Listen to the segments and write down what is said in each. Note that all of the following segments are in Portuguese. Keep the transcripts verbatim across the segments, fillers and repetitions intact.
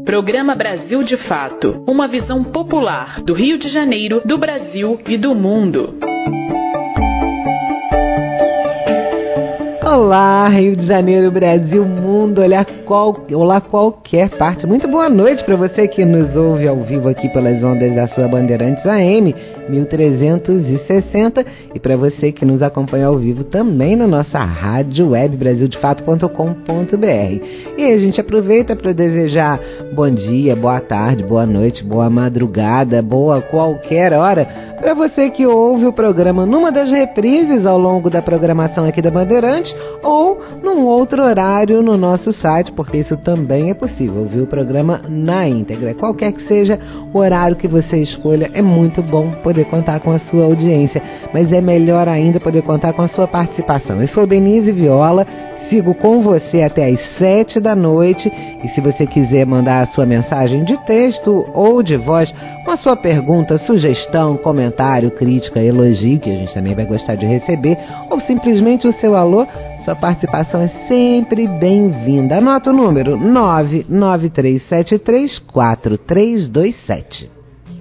Programa Brasil de Fato, uma visão popular do Rio de Janeiro, do Brasil e do mundo. Olá, Rio de Janeiro, Brasil, mundo, olá, qual, olá qualquer parte. Muito boa noite para você que nos ouve ao vivo aqui pelas ondas da sua Bandeirantes A M mil trezentos e sessenta e para você que nos acompanha ao vivo também na nossa rádio web brasil de fato ponto com ponto b r. E a gente aproveita para desejar bom dia, boa tarde, boa noite, boa madrugada, boa qualquer hora para você que ouve o programa numa das reprises ao longo da programação aqui da Bandeirantes ou num outro horário no nosso site, porque isso também é possível, ouvir o programa na íntegra. Qualquer que seja o horário que você escolha, é muito bom poder contar com a sua audiência, mas é melhor ainda poder contar com a sua participação. Eu sou Denise Viola, sigo com você até às sete da noite e se você quiser mandar a sua mensagem de texto ou de voz com a sua pergunta, sugestão, comentário, crítica, elogio, que a gente também vai gostar de receber, ou simplesmente o seu alô, sua participação é sempre bem-vinda. Anota o número nove nove três sete três quatro três dois sete.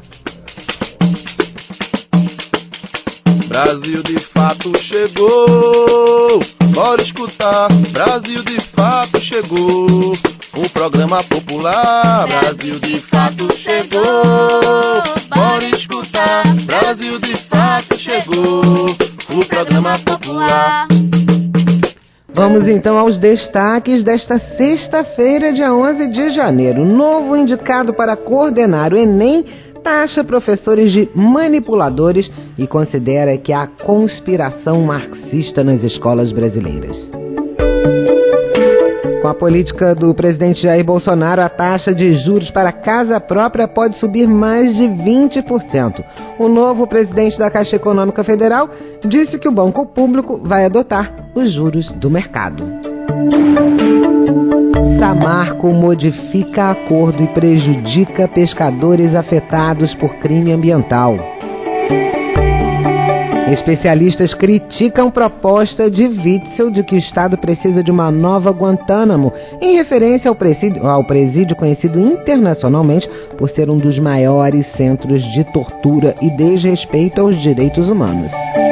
Brasil de fato chegou, bora escutar. Brasil de fato chegou, o programa popular. Brasil de fato chegou, bora escutar. Brasil de fato chegou, o programa popular. Vamos então aos destaques desta sexta-feira, dia onze de janeiro. Novo indicado para coordenar o Enem taxa professores de manipuladores e considera que há conspiração marxista nas escolas brasileiras. Com a política do presidente Jair Bolsonaro, a taxa de juros para casa própria pode subir mais de vinte por cento. O novo presidente da Caixa Econômica Federal disse que o Banco Público vai adotar os juros do mercado. Samarco modifica acordo e prejudica pescadores afetados por crime ambiental. Especialistas criticam proposta de Witzel de que o Estado precisa de uma nova Guantánamo, em referência ao presídio, ao presídio conhecido internacionalmente por ser um dos maiores centros de tortura e desrespeito aos direitos humanos.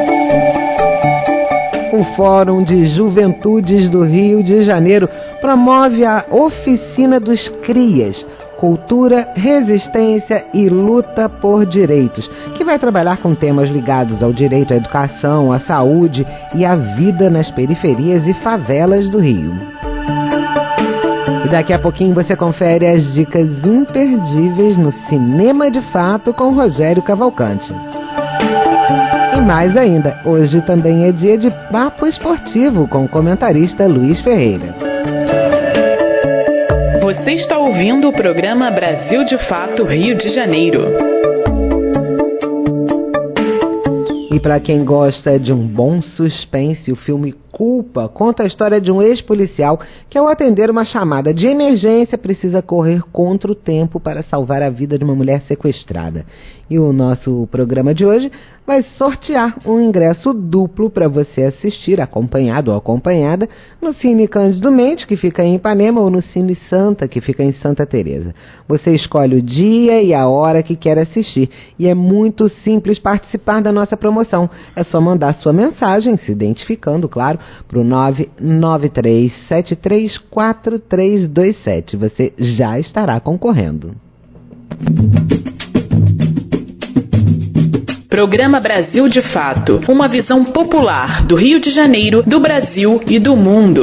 O Fórum de Juventudes do Rio de Janeiro promove a Oficina dos Crias, Cultura, Resistência e Luta por Direitos, que vai trabalhar com temas ligados ao direito à educação, à saúde e à vida nas periferias e favelas do Rio. E daqui a pouquinho você confere as dicas imperdíveis no Cinema de Fato com Rogério Cavalcante. E mais ainda, hoje também é dia de papo esportivo com o comentarista Luiz Ferreira. Você está ouvindo o programa Brasil de Fato Rio de Janeiro. E para quem gosta de um bom suspense, o filme Culpa conta a história de um ex-policial que, ao atender uma chamada de emergência, precisa correr contra o tempo para salvar a vida de uma mulher sequestrada. E o nosso programa de hoje vai sortear um ingresso duplo para você assistir, acompanhado ou acompanhada, no Cine Cândido Mendes, que fica em Ipanema, ou no Cine Santa, que fica em Santa Teresa. Você escolhe o dia e a hora que quer assistir. E é muito simples participar da nossa promoção. É só mandar sua mensagem, se identificando, claro, para o nove nove três sete três quatro três dois sete. Você já estará concorrendo. Programa Brasil de Fato, uma visão popular do Rio de Janeiro, do Brasil e do mundo.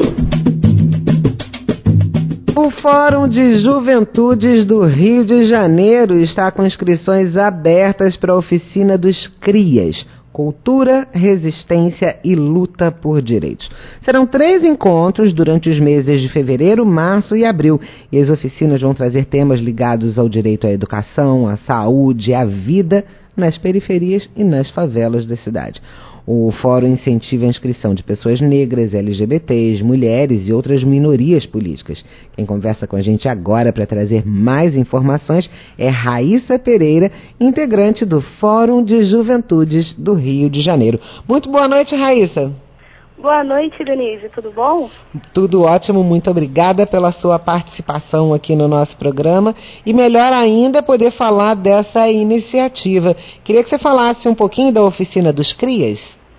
O Fórum de Juventudes do Rio de Janeiro está com inscrições abertas para a Oficina dos Crias, Cultura, Resistência e Luta por Direitos. Serão três encontros durante os meses de fevereiro, março e abril, e as oficinas vão trazer temas ligados ao direito à educação, à saúde, à vida nas periferias e nas favelas da cidade. O Fórum incentiva a inscrição de pessoas negras, L G B Ts, mulheres e outras minorias políticas. Quem conversa com a gente agora para trazer mais informações é Raíssa Pereira, integrante do Fórum de Juventudes do Rio de Janeiro. Muito boa noite, Raíssa. Boa noite, Denise, tudo bom? Tudo ótimo, muito obrigada pela sua participação aqui no nosso programa e melhor ainda poder falar dessa iniciativa. Queria que você falasse um pouquinho da Oficina dos Crias.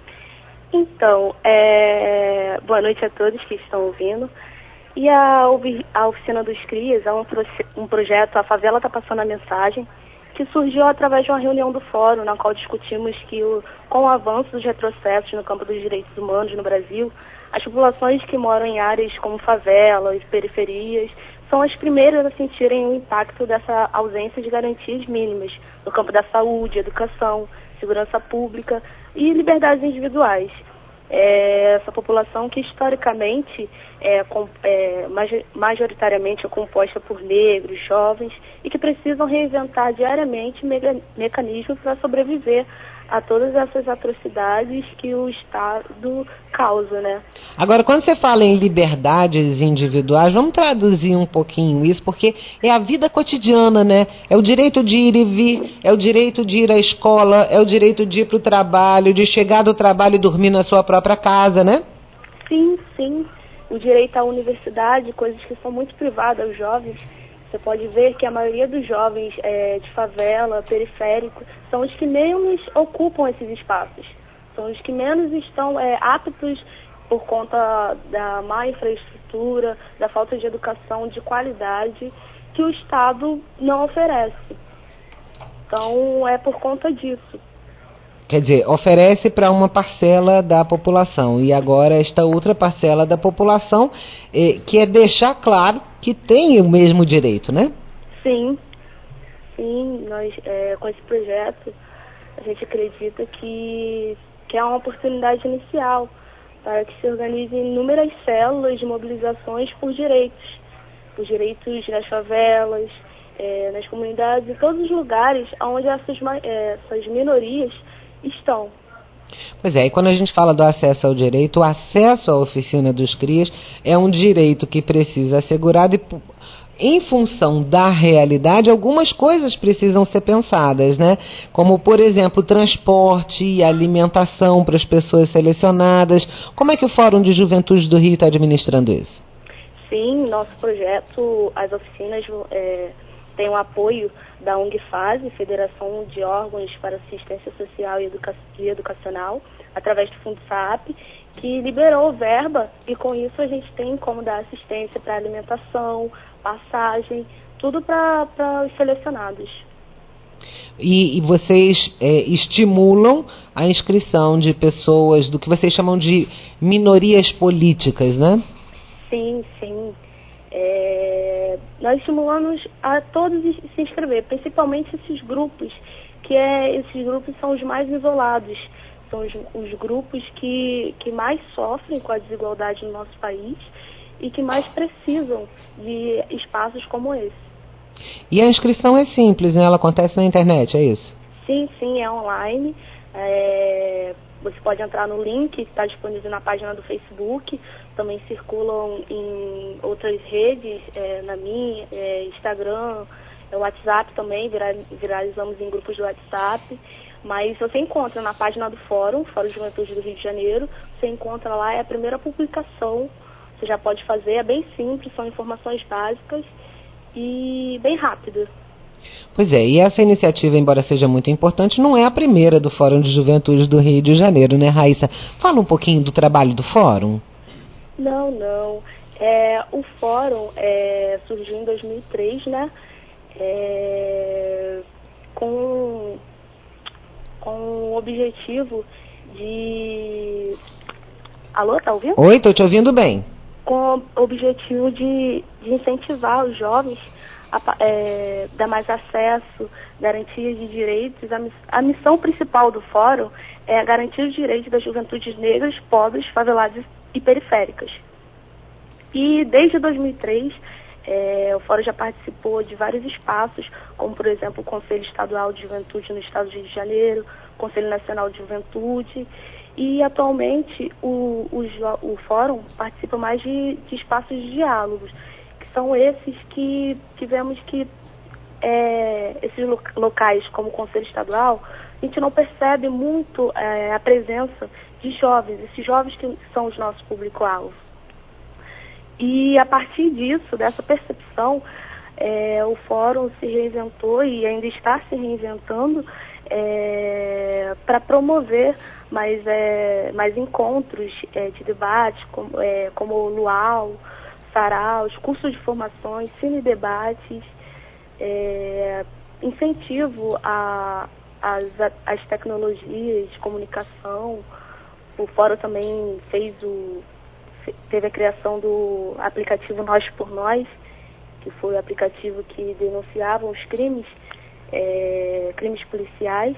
Então, é... boa noite a todos que estão ouvindo. E a, a Oficina dos Crias é um, um projeto, a Favela Tá Passando a Mensagem, que surgiu através de uma reunião do fórum, na qual discutimos que, o, com o avanço dos retrocessos no campo dos direitos humanos no Brasil, as populações que moram em áreas como favelas, periferias, são as primeiras a sentirem o impacto dessa ausência de garantias mínimas no campo da saúde, educação, segurança pública e liberdades individuais. É, essa população que historicamente é, com, é, majoritariamente é composta por negros, jovens e que precisam reinventar diariamente mega, mecanismos para sobreviver a todas essas atrocidades que o Estado causa, né? Agora, quando você fala em liberdades individuais, vamos traduzir um pouquinho isso, porque é a vida cotidiana, né? É o direito de ir e vir, é o direito de ir à escola, é o direito de ir para o trabalho, de chegar do trabalho e dormir na sua própria casa, né? Sim, sim. O direito à universidade, coisas que são muito privadas aos jovens. Você pode ver que a maioria dos jovens é, de favela, periférico, são os que menos ocupam esses espaços. São os que menos estão é, aptos por conta da má infraestrutura, da falta de educação de qualidade que o Estado não oferece. Então, é por conta disso. Quer dizer, oferece para uma parcela da população e agora esta outra parcela da população eh, que é deixar claro que tem o mesmo direito, né? Sim, sim, nós é, com esse projeto a gente acredita que, que é uma oportunidade inicial para que se organizem inúmeras células de mobilizações por direitos, por direitos nas favelas, é, nas comunidades, em todos os lugares onde essas, é, essas minorias estão. Pois é, e quando a gente fala do acesso ao direito, o acesso à Oficina dos Crias é um direito que precisa ser assegurado e, em função da realidade, algumas coisas precisam ser pensadas, né? Como, por exemplo, transporte e alimentação para as pessoas selecionadas. Como é que o Fórum de Juventude do Rio está administrando isso? Sim, nosso projeto, as oficinas é, têm o apoio da UNGFASE, Federação de Órgãos para Assistência Social e, Educa- e Educacional, através do Fundo S A P, que liberou verba e com isso a gente tem como dar assistência para alimentação, passagem, tudo para os selecionados. E, e vocês é, estimulam a inscrição de pessoas do que vocês chamam de minorias políticas, né? Sim, sim. É, nós estimulamos a todos se inscrever, principalmente esses grupos, que é, esses grupos são os mais isolados, são os, os grupos que, que mais sofrem com a desigualdade no nosso país e que mais precisam de espaços como esse. E a inscrição é simples, né? Ela acontece na internet, é isso? Sim, sim, é online. É, você pode entrar no link que está disponível na página do Facebook, também circulam em outras redes, é, na minha, é, Instagram, é, WhatsApp também, viralizamos em grupos do WhatsApp, mas você encontra na página do Fórum, Fórum de Juventude do Rio de Janeiro, você encontra lá, é a primeira publicação, você já pode fazer, é bem simples, são informações básicas e bem rápido. Pois é, e essa iniciativa, embora seja muito importante, não é a primeira do Fórum de Juventude do Rio de Janeiro, né, Raíssa? Fala um pouquinho do trabalho do Fórum. Não, não. É, o Fórum é, surgiu em dois mil e três, né? É, com, com o objetivo de... Alô, tá ouvindo? Oi, tô te ouvindo bem. Com o objetivo de, de incentivar os jovens a é, dar mais acesso, garantia de direitos. A, miss, a missão principal do Fórum é a garantia dos direitos das juventudes negras, pobres, faveladas e periféricas. E desde dois mil e três, é, o Fórum já participou de vários espaços, como, por exemplo, o Conselho Estadual de Juventude no Estado do Rio de Janeiro, o Conselho Nacional de Juventude, e atualmente o, o, o Fórum participa mais de, de espaços de diálogos, que são esses que tivemos que, é, esses locais, como o Conselho Estadual, a gente não percebe muito é, a presença de jovens, esses jovens que são os nossos público-alvo. E a partir disso, dessa percepção, é, o fórum se reinventou e ainda está se reinventando é, para promover mais, é, mais encontros é, de debate, como, é, como o Luau, Saraus, cursos de formações, cine-debates, é, incentivo a, as, as tecnologias de comunicação. O fórum também fez o, teve a criação do aplicativo Nós por Nós, que foi o aplicativo que denunciava os crimes, é, crimes policiais.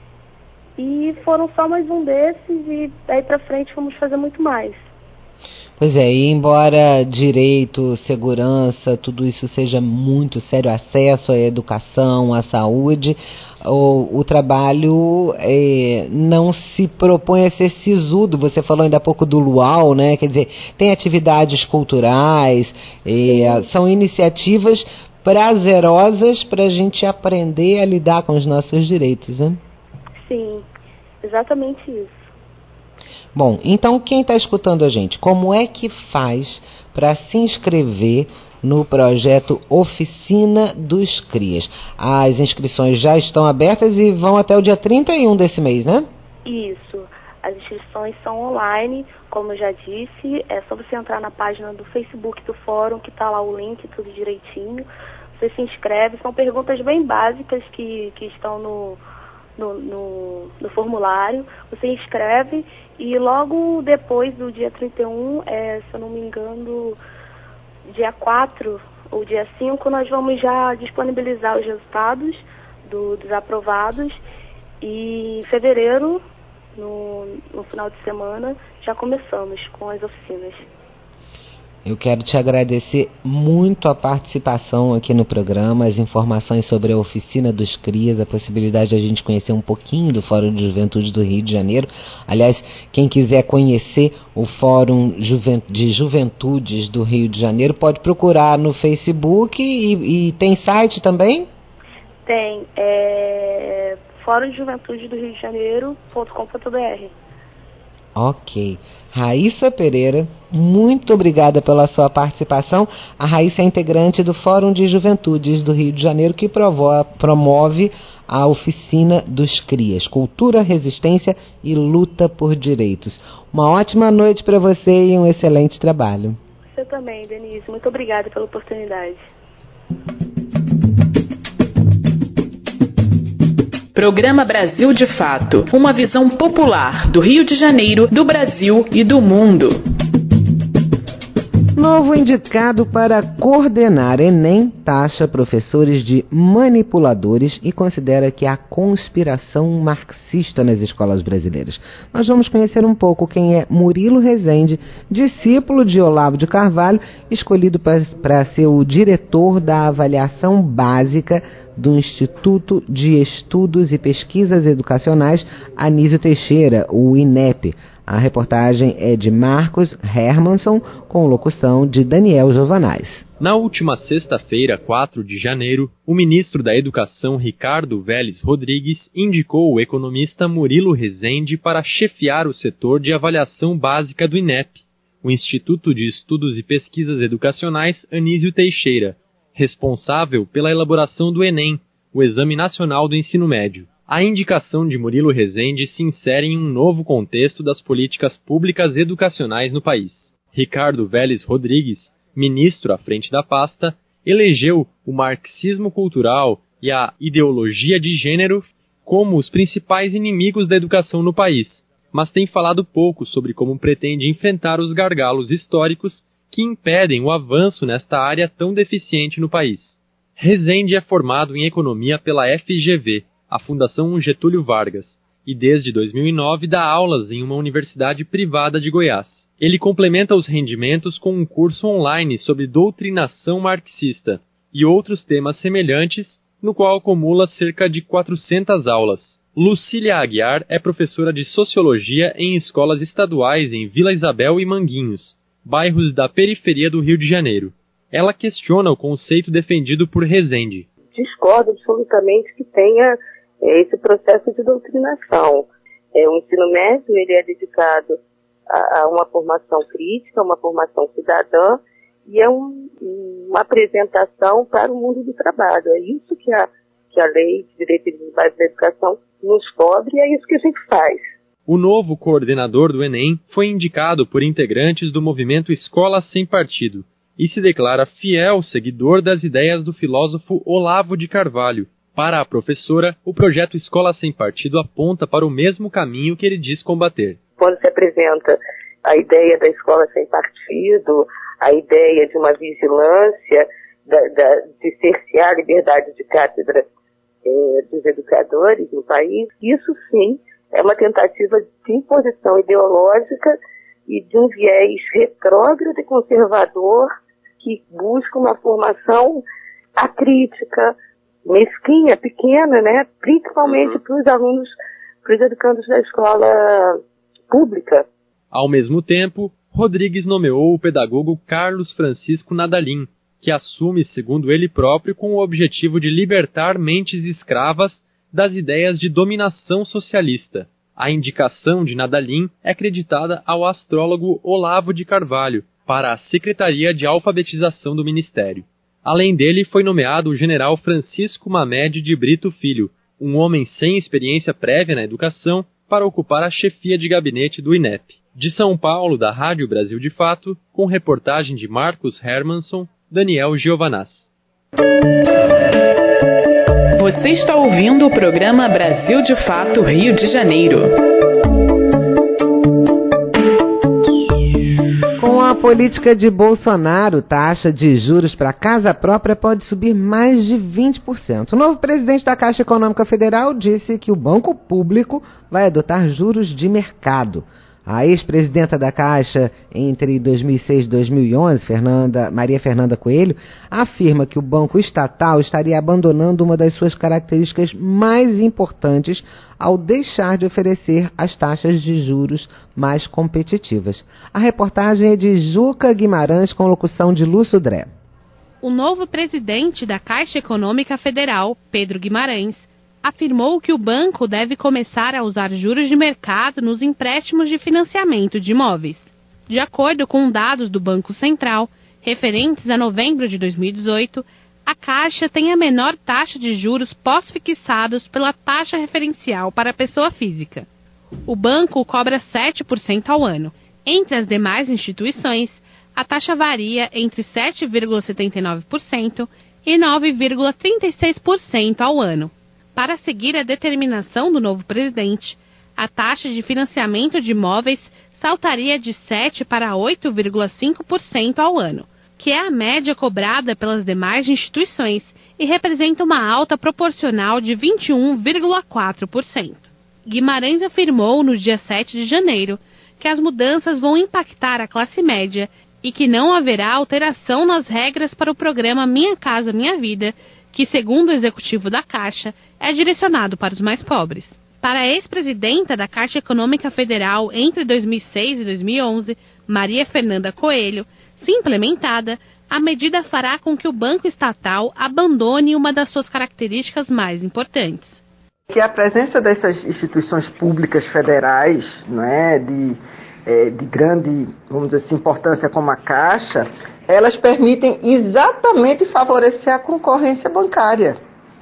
E foram só mais um desses e daí para frente vamos fazer muito mais. Pois é, e embora direito, segurança, tudo isso seja muito sério, acesso à educação, à saúde, o, o trabalho é, não se propõe a ser sisudo. Você falou ainda há pouco do Luau, né? Quer dizer, tem atividades culturais, é, são iniciativas prazerosas para a gente aprender a lidar com os nossos direitos, né? Sim, exatamente isso. Bom, então quem está escutando a gente, como é que faz para se inscrever no projeto Oficina dos Crias? As inscrições já estão abertas e vão até o dia trinta e um desse mês, né? Isso, as inscrições são online, como eu já disse, é só você entrar na página do Facebook do Fórum, que está lá o link, tudo direitinho. Você se inscreve, são perguntas bem básicas que, que estão no... No, no, no formulário, você inscreve e logo depois do dia trinta e um, é, se eu não me engano, dia quatro ou dia cinco, nós vamos já disponibilizar os resultados do, dos aprovados e em fevereiro, no, no final de semana, já começamos com as oficinas. Eu quero te agradecer muito a participação aqui no programa, as informações sobre a Oficina dos Crias, a possibilidade de a gente conhecer um pouquinho do Fórum de Juventude do Rio de Janeiro. Aliás, quem quiser conhecer o Fórum de Juventudes do Rio de Janeiro, pode procurar no Facebook e, e tem site também? Tem, é fórum de juventude do Rio de Janeiro ponto com ponto b r. Ok. Raíssa Pereira, muito obrigada pela sua participação. A Raíssa é integrante do Fórum de Juventudes do Rio de Janeiro, que provo- promove a Oficina dos Crias, Cultura, Resistência e Luta por Direitos. Uma ótima noite para você e um excelente trabalho. Você também, Denise. Muito obrigada pela oportunidade. Programa Brasil de Fato, uma visão popular do Rio de Janeiro, do Brasil e do mundo. Novo indicado para coordenar Enem taxa professores de manipuladores e considera que há conspiração marxista nas escolas brasileiras. Nós vamos conhecer um pouco quem é Murilo Rezende, discípulo de Olavo de Carvalho, escolhido para ser o diretor da avaliação básica do Instituto de Estudos e Pesquisas Educacionais Anísio Teixeira, o INEP. A reportagem é de Marcos Hermanson, com locução de Daniel Giovanais. Na última sexta-feira, quatro de janeiro, o ministro da Educação, Ricardo Vélez Rodrigues, indicou o economista Murilo Rezende para chefiar o setor de avaliação básica do INEP, o Instituto de Estudos e Pesquisas Educacionais Anísio Teixeira, responsável pela elaboração do Enem, o Exame Nacional do Ensino Médio. A indicação de Murilo Rezende se insere em um novo contexto das políticas públicas educacionais no país. Ricardo Vélez Rodrigues, ministro à frente da pasta, elegeu o marxismo cultural e a ideologia de gênero como os principais inimigos da educação no país, mas tem falado pouco sobre como pretende enfrentar os gargalos históricos que impedem o avanço nesta área tão deficiente no país. Rezende é formado em economia pela F G V, a Fundação Getúlio Vargas, e desde dois mil e nove dá aulas em uma universidade privada de Goiás. Ele complementa os rendimentos com um curso online sobre doutrinação marxista e outros temas semelhantes, no qual acumula cerca de quatrocentas aulas. Lucília Aguiar é professora de Sociologia em escolas estaduais em Vila Isabel e Manguinhos, bairros da periferia do Rio de Janeiro. Ela questiona o conceito defendido por Rezende. Discordo absolutamente que tenha é esse processo de doutrinação. É, o ensino médio ele é dedicado a, a uma formação crítica, uma formação cidadã, e é um, uma apresentação para o mundo do trabalho. É isso que a, que a Lei de Diretrizes Básicas da Educação nos cobre, e é isso que a gente faz. O novo coordenador do Enem foi indicado por integrantes do movimento Escola Sem Partido e se declara fiel seguidor das ideias do filósofo Olavo de Carvalho. Para a professora, o projeto Escola Sem Partido aponta para o mesmo caminho que ele diz combater. Quando se apresenta a ideia da escola sem partido, a ideia de uma vigilância, da, da, de cercear a liberdade de cátedra eh, dos educadores no país, isso sim é uma tentativa de imposição ideológica e de um viés retrógrado e conservador que busca uma formação acrítica, mesquinha, pequena, né? Principalmente para os alunos, para os educandos da escola pública. Ao mesmo tempo, Rodrigues nomeou o pedagogo Carlos Francisco Nadalim, que assume, segundo ele próprio, com o objetivo de libertar mentes escravas das ideias de dominação socialista. A indicação de Nadalim é creditada ao astrólogo Olavo de Carvalho para a Secretaria de Alfabetização do Ministério. Além dele, foi nomeado o general Francisco Mamed de Brito Filho, um homem sem experiência prévia na educação, para ocupar a chefia de gabinete do I N E P. De São Paulo, da Rádio Brasil de Fato, com reportagem de Marcos Hermanson, Daniel Giovanazzi. Você está ouvindo o programa Brasil de Fato Rio de Janeiro. Com a política de Bolsonaro, taxa de juros para casa própria pode subir mais de vinte por cento. O novo presidente da Caixa Econômica Federal disse que o Banco Público vai adotar juros de mercado. A ex-presidenta da Caixa entre dois mil e seis e dois mil e onze, Fernanda, Maria Fernanda Coelho, afirma que o banco estatal estaria abandonando uma das suas características mais importantes ao deixar de oferecer as taxas de juros mais competitivas. A reportagem é de Juca Guimarães com locução de Lúcio Dré. O novo presidente da Caixa Econômica Federal, Pedro Guimarães, afirmou que o banco deve começar a usar juros de mercado nos empréstimos de financiamento de imóveis. De acordo com dados do Banco Central, referentes a novembro de dois mil e dezoito, a Caixa tem a menor taxa de juros pós-fixados pela taxa referencial para a pessoa física. O banco cobra sete por cento ao ano. Entre as demais instituições, a taxa varia entre sete vírgula setenta e nove por cento e nove vírgula trinta e seis por cento ao ano. Para seguir a determinação do novo presidente, a taxa de financiamento de imóveis saltaria de sete para oito vírgula cinco por cento ao ano, que é a média cobrada pelas demais instituições e representa uma alta proporcional de vinte e um vírgula quatro por cento. Guimarães afirmou no dia sete de janeiro que as mudanças vão impactar a classe média e que não haverá alteração nas regras para o programa Minha Casa Minha Vida, que, segundo o executivo da Caixa, é direcionado para os mais pobres. Para a ex-presidenta da Caixa Econômica Federal entre dois mil e seis e dois mil e onze, Maria Fernanda Coelho, se implementada, a medida fará com que o banco estatal abandone uma das suas características mais importantes. Que a presença dessas instituições públicas federais, não é, de, é, de grande, vamos dizer assim, importância como a Caixa, elas permitem exatamente favorecer a concorrência bancária,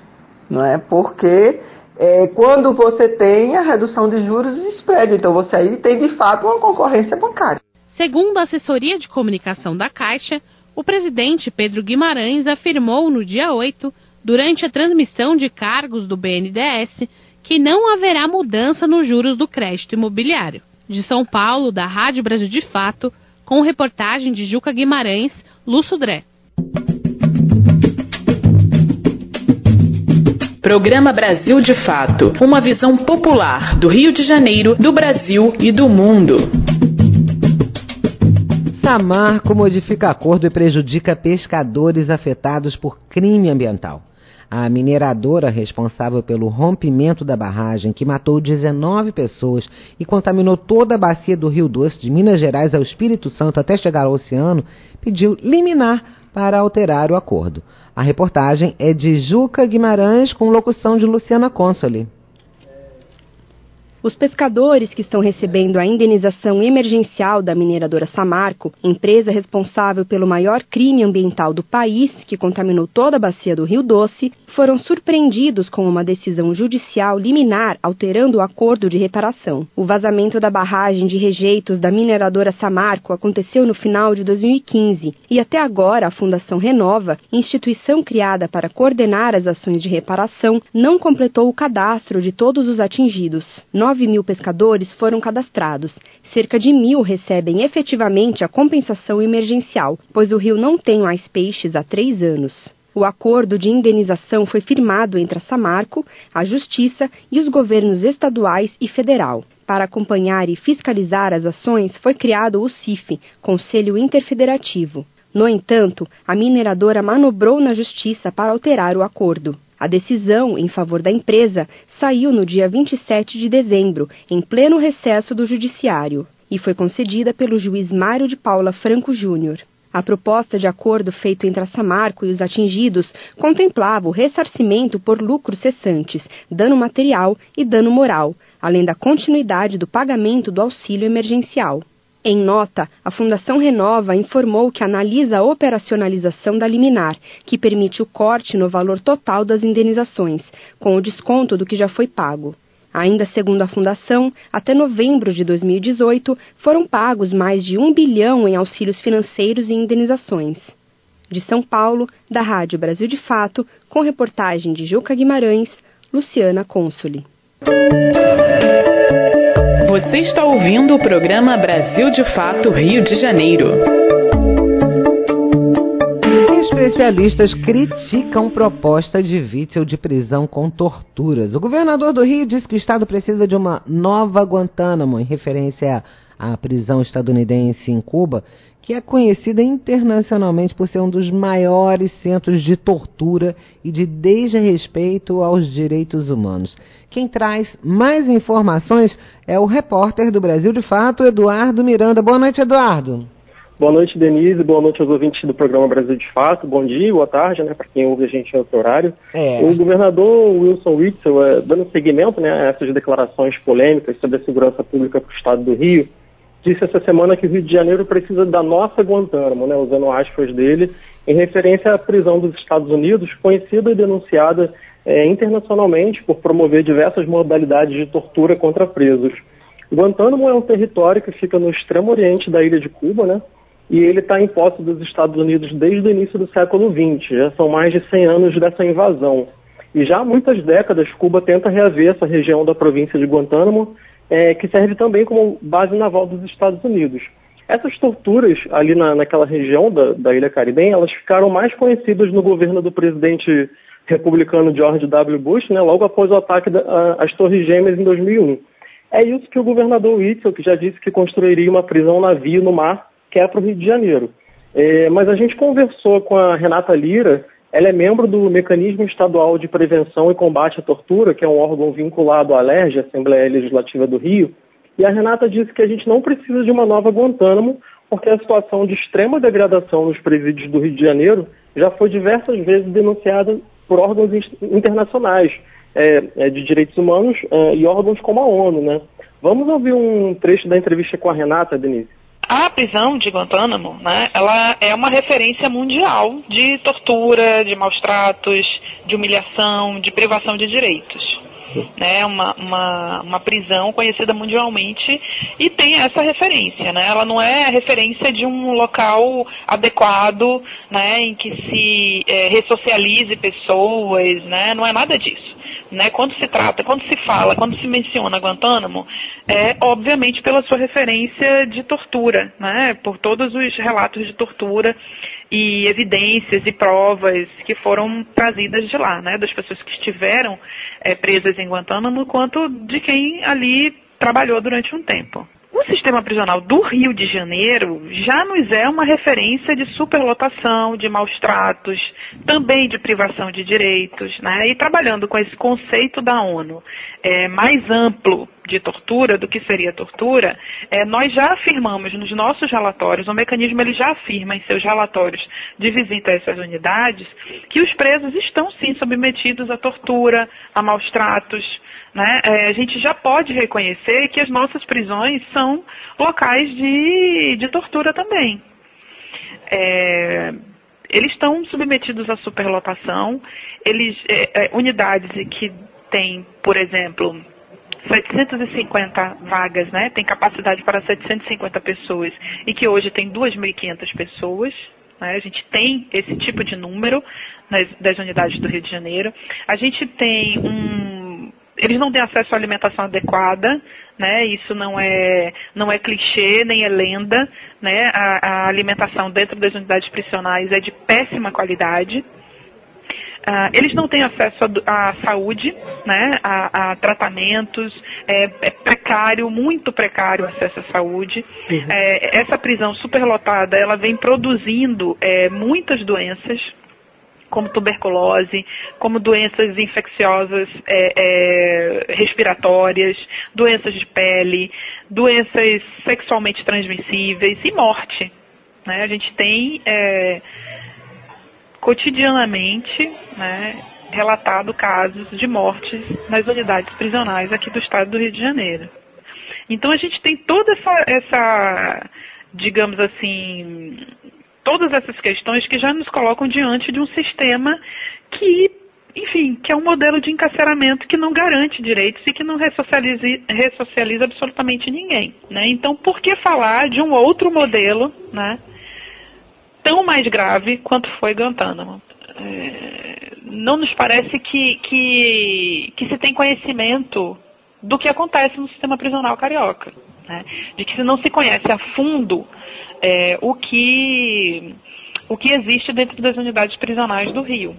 não é? Porque é, quando você tem a redução de juros e spread, então você aí tem de fato uma concorrência bancária. Segundo a assessoria de comunicação da Caixa, o presidente Pedro Guimarães afirmou no dia oito, durante a transmissão de cargos do B N D E S, que não haverá mudança nos juros do crédito imobiliário. De São Paulo, da Rádio Brasil de Fato, com reportagem de Juca Guimarães, Lúcio Dré. Programa Brasil de Fato, uma visão popular do Rio de Janeiro, do Brasil e do mundo. Samarco modifica acordo e prejudica pescadores afetados por crime ambiental. A mineradora responsável pelo rompimento da barragem, que matou dezenove pessoas e contaminou toda a bacia do Rio Doce, de Minas Gerais ao Espírito Santo até chegar ao oceano, pediu liminar para alterar o acordo. A reportagem é de Juca Guimarães, com locução de Luciana Consoli. Os pescadores que estão recebendo a indenização emergencial da mineradora Samarco, empresa responsável pelo maior crime ambiental do país, que contaminou toda a bacia do Rio Doce, foram surpreendidos com uma decisão judicial liminar alterando o acordo de reparação. O vazamento da barragem de rejeitos da mineradora Samarco aconteceu no final de dois mil e quinze e até agora a Fundação Renova, instituição criada para coordenar as ações de reparação, não completou o cadastro de todos os atingidos. nove mil pescadores foram cadastrados. Cerca de mil recebem efetivamente a compensação emergencial, pois o rio não tem mais peixes há três anos. O acordo de indenização foi firmado entre a Samarco, a Justiça e os governos estaduais e federal. Para acompanhar e fiscalizar as ações, foi criado o C I F, Conselho Interfederativo. No entanto, a mineradora manobrou na Justiça para alterar o acordo. A decisão em favor da empresa saiu no dia vinte e sete de dezembro, em pleno recesso do Judiciário, e foi concedida pelo juiz Mário de Paula Franco Júnior. A proposta de acordo feito entre a Samarco e os atingidos contemplava o ressarcimento por lucros cessantes, dano material e dano moral, além da continuidade do pagamento do auxílio emergencial. Em nota, a Fundação Renova informou que analisa a operacionalização da liminar, que permite o corte no valor total das indenizações, com o desconto do que já foi pago. Ainda segundo a Fundação, até novembro de dois mil e dezoito, foram pagos mais de um bilhão em auxílios financeiros e indenizações. De São Paulo, da Rádio Brasil de Fato, com reportagem de Juca Guimarães, Luciana Consoli. Você está ouvindo o programa Brasil de Fato Rio de Janeiro. Especialistas criticam proposta de Witzel de prisão com torturas. O governador do Rio disse que o Estado precisa de uma nova Guantánamo, em referência à prisão estadunidense em Cuba, que é conhecida internacionalmente por ser um dos maiores centros de tortura e de desrespeito aos direitos humanos. Quem traz mais informações é o repórter do Brasil de Fato, Eduardo Miranda. Boa noite, Eduardo. Boa noite, Denise. Boa noite aos ouvintes do programa Brasil de Fato. Bom dia, boa tarde, né, para quem ouve a gente em outro horário. É. O governador Wilson Witzel, é, dando seguimento, né, a essas declarações polêmicas sobre a segurança pública para o Estado do Rio, disse essa semana que o Rio de Janeiro precisa da nossa Guantánamo, né, usando aspas dele, em referência à prisão dos Estados Unidos, conhecida e denunciada é, internacionalmente por promover diversas modalidades de tortura contra presos. Guantánamo é um território que fica no extremo oriente da ilha de Cuba, né, e ele está em posse dos Estados Unidos desde o início do século vinte, já são mais de cem anos dessa invasão. E já há muitas décadas, Cuba tenta reaver essa região da província de Guantánamo, É, que serve também como base naval dos Estados Unidos. Essas torturas ali na, naquela região da, da Ilha Caribenha, elas ficaram mais conhecidas no governo do presidente republicano George W. Bush, né, logo após o ataque às Torres Gêmeas em dois mil e um. É isso que o governador Witzel, que já disse que construiria uma prisão navio no mar, quer para o Rio de Janeiro. É, mas a gente conversou com a Renata Lira. Ela é membro do Mecanismo Estadual de Prevenção e Combate à Tortura, que é um órgão vinculado à ALERJ, Assembleia Legislativa do Rio, e a Renata disse que a gente não precisa de uma nova Guantánamo, porque a situação de extrema degradação nos presídios do Rio de Janeiro já foi diversas vezes denunciada por órgãos internacionais é, é, de direitos humanos é, e órgãos como a ONU, né? Vamos ouvir um trecho da entrevista com a Renata, Denise. A prisão de Guantánamo, né, ela é uma referência mundial de tortura, de maus tratos, de humilhação, de privação de direitos. É uma, uma, uma prisão conhecida mundialmente e tem essa referência, né? Ela não é a referência de um local adequado, né, em que se é, ressocialize pessoas, né? Não é nada disso. Né, quando se trata, quando se fala, quando se menciona Guantánamo, é obviamente pela sua referência de tortura, né, por todos os relatos de tortura e evidências e provas que foram trazidas de lá, né, das pessoas que estiveram é, presas em Guantánamo, quanto de quem ali trabalhou durante um tempo. o sistema prisional do Rio de Janeiro já nos é uma referência de superlotação, de maus tratos, também de privação de direitos, né? E trabalhando com esse conceito da ONU é, mais amplo de tortura do que seria tortura, é, nós já afirmamos nos nossos relatórios, o mecanismo ele já afirma em seus relatórios de visita a essas unidades, que os presos estão sim submetidos à tortura, a maus tratos, né? É, a gente já pode reconhecer que as nossas prisões são locais de, de tortura também. É, eles estão submetidos à superlotação, eles, é, é, unidades que têm, por exemplo, setecentas e cinquenta vagas, né? Tem capacidade para setecentas e cinquenta pessoas e que hoje tem duas mil e quinhentas pessoas. Né? A gente tem esse tipo de número nas, das unidades do Rio de Janeiro. A gente tem um... Eles não têm acesso à alimentação adequada, né? Isso não é, não é clichê, nem é lenda, né? A, a alimentação dentro das unidades prisionais é de péssima qualidade. Uh, eles não têm acesso à saúde, né? a, a tratamentos, é, é precário, muito precário o acesso à saúde. Uhum. É, essa prisão superlotada, ela vem produzindo é, muitas doenças, como tuberculose, como doenças infecciosas é, é, respiratórias, doenças de pele, doenças sexualmente transmissíveis e morte. Né? A gente tem é, cotidianamente, né, relatado casos de mortes nas unidades prisionais aqui do estado do Rio de Janeiro. Então a gente tem toda essa, essa digamos assim, todas essas questões que já nos colocam diante de um sistema que, enfim, que é um modelo de encarceramento que não garante direitos e que não ressocializa, ressocializa absolutamente ninguém. Né? Então, por que falar de um outro modelo, né, tão mais grave quanto foi Guantánamo? É, não nos parece que, que, que se tem conhecimento do que acontece no sistema prisional carioca. Né? De que se não se conhece a fundo É, o, que, o que existe dentro das unidades prisionais do Rio.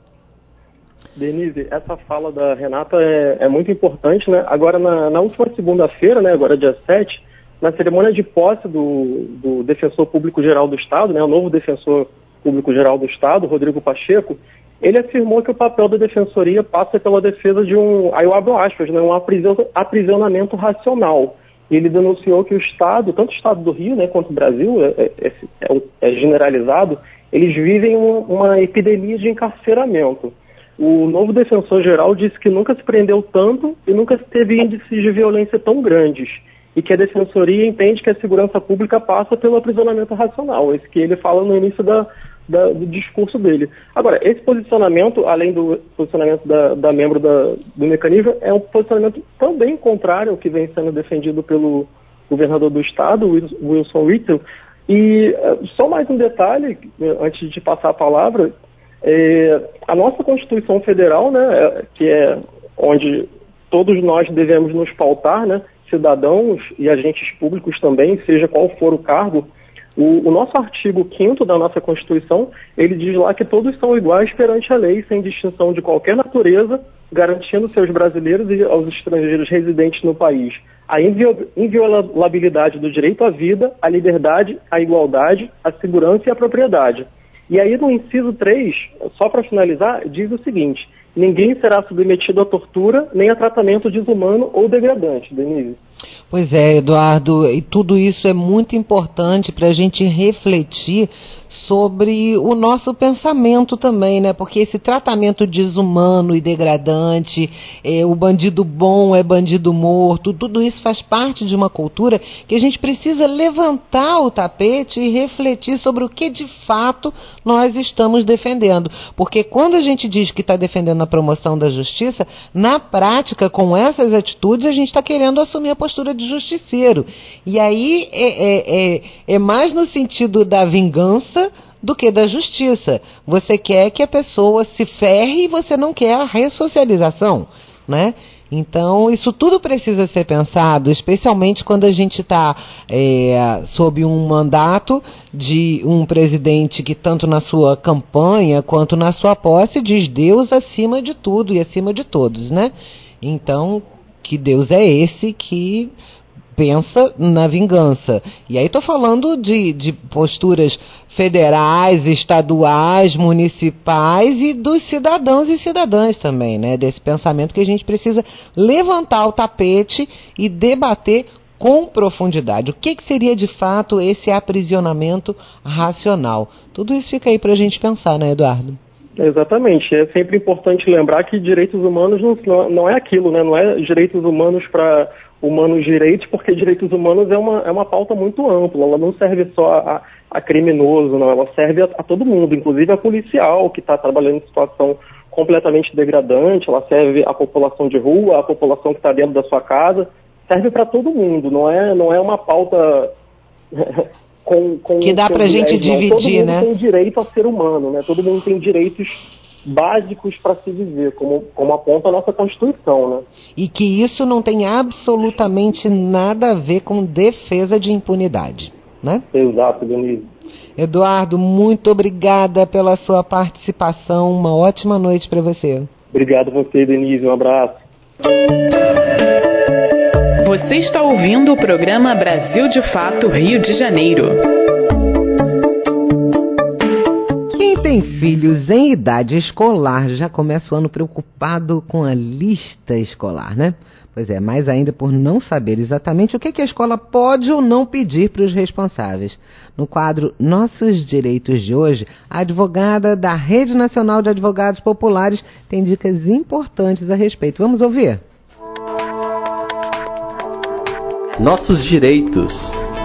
Denise, essa fala da Renata é, é muito importante, né? Agora, na, na última segunda-feira, né, agora dia sete, na cerimônia de posse do, do Defensor Público-Geral do Estado, né, o novo Defensor Público-Geral do Estado, Rodrigo Pacheco, ele afirmou que o papel da Defensoria passa pela defesa de um, aí eu abro aspas, né, um aprisionamento racional. Ele denunciou que o Estado, tanto o Estado do Rio, né, quanto o Brasil, é, é, é, é generalizado, eles vivem uma, uma epidemia de encarceramento. O novo defensor-geral disse que nunca se prendeu tanto e nunca teve índices de violência tão grandes, e que a Defensoria entende que a segurança pública passa pelo aprisionamento racional, esse que ele fala no início da, da, do discurso dele. Agora, esse posicionamento, além do posicionamento da, da membro da, do mecanismo, é um posicionamento também contrário ao que vem sendo defendido pelo governador do estado, Wilson Witzel. E uh, só mais um detalhe, antes de passar a palavra, é, a nossa Constituição Federal, né, que é onde todos nós devemos nos pautar, né, cidadãos e agentes públicos também, seja qual for o cargo, O, o nosso artigo quinto da nossa Constituição, ele diz lá que todos são iguais perante a lei, sem distinção de qualquer natureza, garantindo seus brasileiros e aos estrangeiros residentes no país a inviolabilidade do direito à vida, à liberdade, à igualdade, à segurança e à propriedade. E aí no inciso três, só para finalizar, diz o seguinte: ninguém será submetido a tortura nem a tratamento desumano ou degradante. Denise. Pois é, Eduardo, e tudo isso é muito importante para a gente refletir sobre o nosso pensamento também, né? Porque esse tratamento desumano e degradante, é, o bandido bom é bandido morto, tudo isso faz parte de uma cultura que a gente precisa levantar o tapete e refletir sobre o que de fato nós estamos defendendo. Porque quando a gente diz que está defendendo a promoção da justiça, na prática, com essas atitudes, a gente está querendo assumir a postura de justiceiro. E aí é, é, é, é mais no sentido da vingança do que da justiça. Você quer que a pessoa se ferre e você não quer a ressocialização, né? Então, isso tudo precisa ser pensado, especialmente quando a gente está é, sob um mandato de um presidente que, tanto na sua campanha quanto na sua posse, diz Deus acima de tudo e acima de todos, né? Então, que Deus é esse que pensa na vingança. E aí estou falando de, de posturas federais, estaduais, municipais e dos cidadãos e cidadãs também, né? Desse pensamento que a gente precisa levantar o tapete e debater com profundidade. O que, que seria de fato esse aprisionamento racional? Tudo isso fica aí para a gente pensar, né, Eduardo? Exatamente. É sempre importante lembrar que direitos humanos não, não é aquilo, né? Não é direitos humanos para humanos direitos, porque direitos humanos é uma, é uma pauta muito ampla. Ela não serve só a, a criminoso, não. Ela serve a, a todo mundo, inclusive a policial que está trabalhando em situação completamente degradante. Ela serve à população de rua, à população que está dentro da sua casa. Serve para todo mundo. Não é, não é uma pauta com, com que dá para a gente dividir, todo mundo, né? Tem direito a ser humano, né? Todo mundo tem direitos básicos para se viver, como, como aponta a nossa Constituição, né? E que isso não tem absolutamente nada a ver com defesa de impunidade, né? Exato, Denise. Eduardo, muito obrigada pela sua participação. Uma ótima noite para você. Obrigado a você, Denise. Um abraço. Você está ouvindo o programa Brasil de Fato Rio de Janeiro. Quem tem filhos em idade escolar já começa o ano preocupado com a lista escolar, né? Pois é, mais ainda por não saber exatamente o que a escola pode ou não pedir para os responsáveis. No quadro Nossos Direitos de hoje, a advogada da Rede Nacional de Advogados Populares tem dicas importantes a respeito. Vamos ouvir? Nossos Direitos.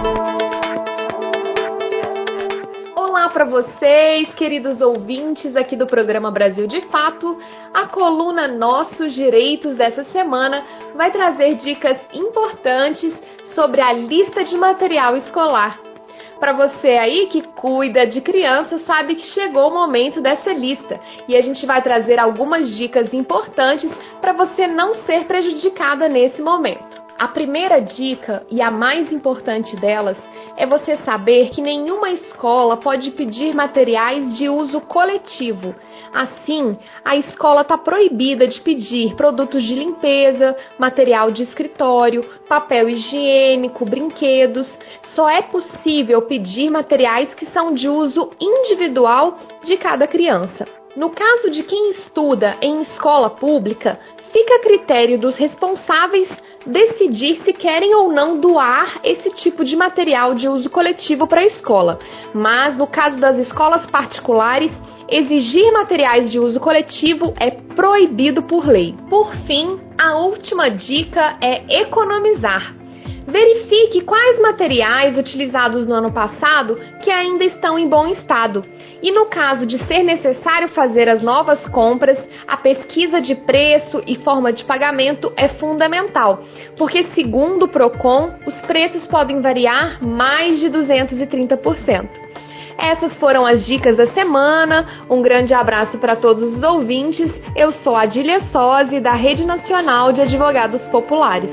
Para vocês, queridos ouvintes aqui do programa Brasil de Fato, a coluna Nossos Direitos dessa semana vai trazer dicas importantes sobre a lista de material escolar. Para você aí que cuida de criança, sabe que chegou o momento dessa lista e a gente vai trazer algumas dicas importantes para você não ser prejudicada nesse momento. A primeira dica, e a mais importante delas, é você saber que nenhuma escola pode pedir materiais de uso coletivo. Assim, a escola está proibida de pedir produtos de limpeza, material de escritório, papel higiênico, brinquedos. Só é possível pedir materiais que são de uso individual de cada criança. No caso de quem estuda em escola pública, fica a critério dos responsáveis decidir se querem ou não doar esse tipo de material de uso coletivo para a escola. Mas, no caso das escolas particulares, exigir materiais de uso coletivo é proibido por lei. Por fim, a última dica é economizar. Verifique quais materiais utilizados no ano passado que ainda estão em bom estado. E no caso de ser necessário fazer as novas compras, a pesquisa de preço e forma de pagamento é fundamental, porque segundo o Procon, os preços podem variar mais de duzentos e trinta por cento. Essas foram as dicas da semana. Um grande abraço para todos os ouvintes. Eu sou a Adília Sozzi, da Rede Nacional de Advogados Populares.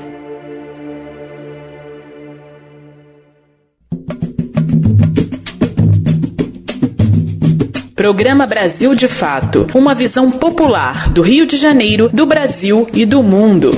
Programa Brasil de Fato, uma visão popular do Rio de Janeiro, do Brasil e do mundo.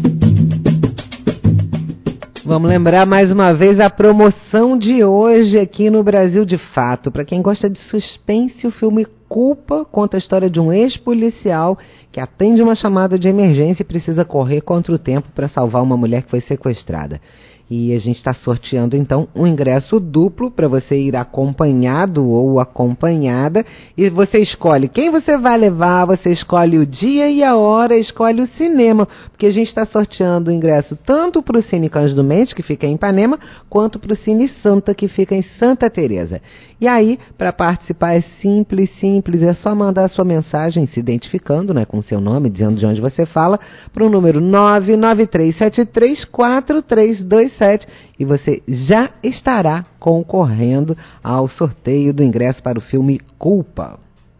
Vamos lembrar mais uma vez a promoção de hoje aqui no Brasil de Fato. Para quem gosta de suspense, o filme Culpa conta a história de um ex-policial que atende uma chamada de emergência e precisa correr contra o tempo para salvar uma mulher que foi sequestrada. E a gente está sorteando, então, um ingresso duplo para você ir acompanhado ou acompanhada. E você escolhe quem você vai levar, você escolhe o dia e a hora, escolhe o cinema. Porque a gente está sorteando o ingresso tanto para o Cine Cândido Mendes, que fica em Ipanema, quanto para o Cine Santa, que fica em Santa Teresa. E aí, para participar é simples, simples, é só mandar a sua mensagem se identificando, né, com o seu nome, dizendo de onde você fala, para o número nove nove três sete três quatro três dois sete e você já estará concorrendo ao sorteio do ingresso para o filme Culpa.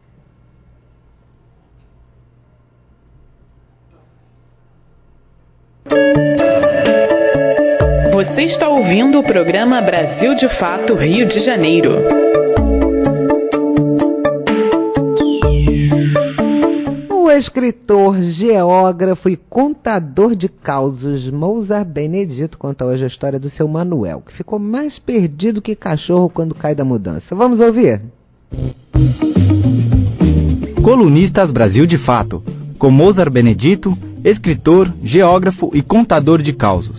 Você está ouvindo o programa Brasil de Fato Rio de Janeiro. O escritor, geógrafo e contador de causos Mozart Benedito conta hoje a história do seu Manuel, que ficou mais perdido que cachorro quando cai da mudança. Vamos ouvir? Colunistas Brasil de Fato, com Mozart Benedito, escritor, geógrafo e contador de causos.